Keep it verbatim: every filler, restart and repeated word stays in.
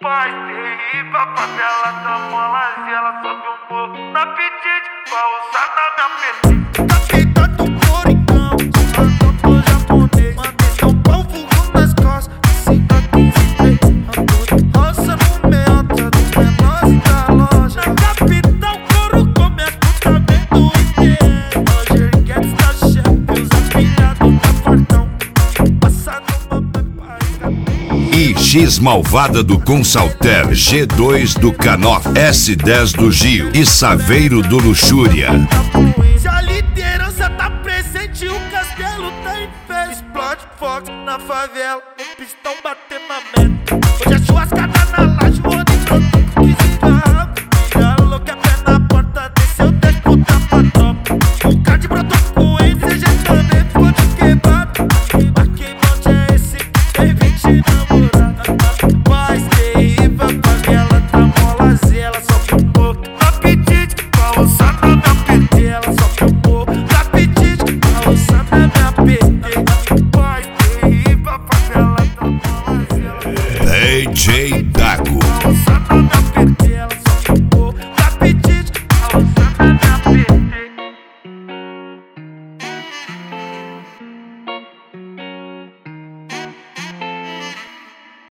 faz terrível, a favela da mola e ela sobe um morro na pedite pra usar na minha petite. Tá feita do coringão, mandou pro japonês, mandei um pão fogo nas costas, cinco a quinze três, roça no meota dos menores da loja. Na capital, couro come a puta bem do inteiro. Roger Guedes da Champions, afilhado da Fortão, passa numa pepa I X Malvada do Consalter, G dois do Canoff, S dez do Gil e Saveiro do Luxúria. Se a liderança tá presente, o castelo tá em fé. Explode fogo na favela, o pistão bater na meta. Hoje é churrascada na live.